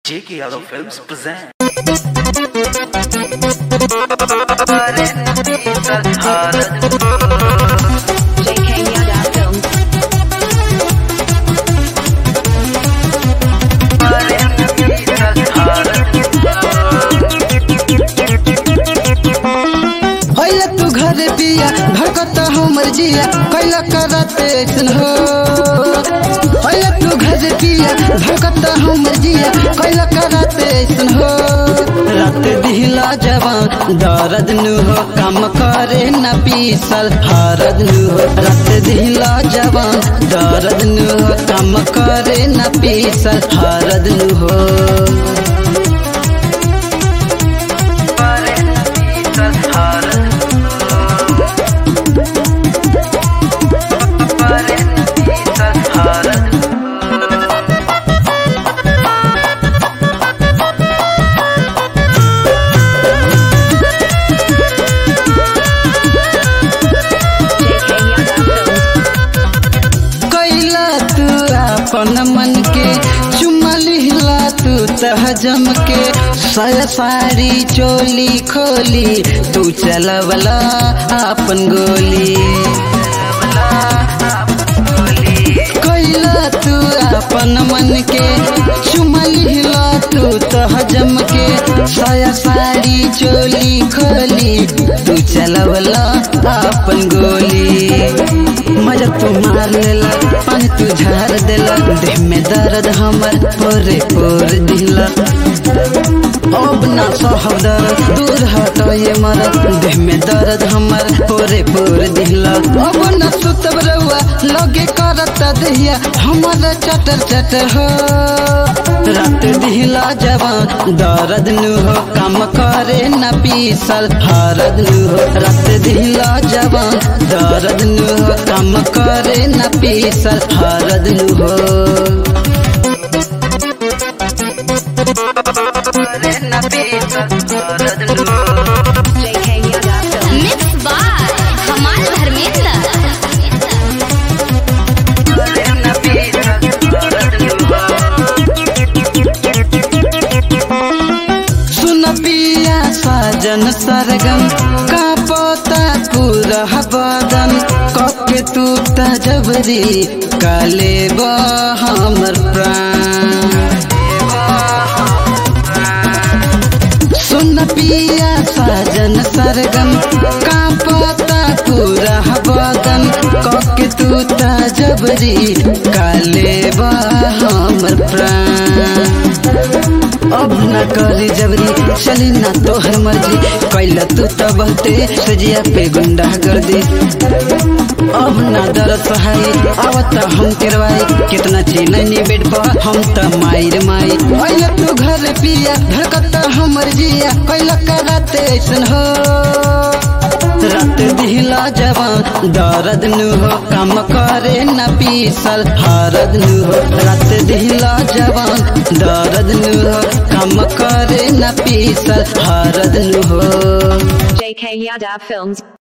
J.K. Yadav Films present. J.K. Yadav Films. होइला तू घर पिया धड़कता हमर जिया कैला करते ऐसन हो। होइला तू घर पिया धड़कता हमर जिया कैला करते ऐसन हो। रात दिहला जवान दर्द नु हो काम करे न पीसल हरद नु हो। रात दिहला जवान दर्द नु हो काम करे न पीसल हरद नु हो। अपन मन के चुमा लिहला तू तहजम के साया साड़ी चोली खोली तू चलवला अपन गोली। कैला तू अपन मन के चुमा लिहला तू तहजम के साया साड़ी चोली खोली तू चलवला अपन गोली। मजा तू मार लेला पानी तू झार देला देह में दर्द हमर पोरे पोर दिला। अब ना सहब दर्द दूर हटो ये मरद देह में दर्द हमर पोरे पोर दिला। अब ना सुतब रउआ लगे करत दहिया हमर चटर चटर हो। रात दिहला जवान दर्द नु हो काम करे न पीसल हरद नु हो। रात दिहला जवान दर्द नु हो काम करे न पीसल हरद नु हो। J.K. Yadav Films. Mixed by Kamal Dharmendra. सुन पिया साजन सरगम का पोता पूरा बदन कके तू तजबरी काले बा हमर प्राण। सुन पिया साजन सरगम का पोता पूरा बदन कके तू तजबरी काले बा हमर प्राण। अब न करी जबरी चली ना तोहर मर्जी कैला तू तो बहुते सजिया पे गुंडा कर दी। अब ना दर्द सहाय आवत हम करवाई कितना चीनी बेड पर हम त मायर माई। कैला तू घर पिया धड़कता हमर जिया कैला करते ऐसन हो। रात दिहला जवान दर्द नु हो काम करे न पीसल हरद नु हो। रात दिहला जवान दर्द नु हो काम करे न पीसल हरद नु हो। J.K. Yadav Films.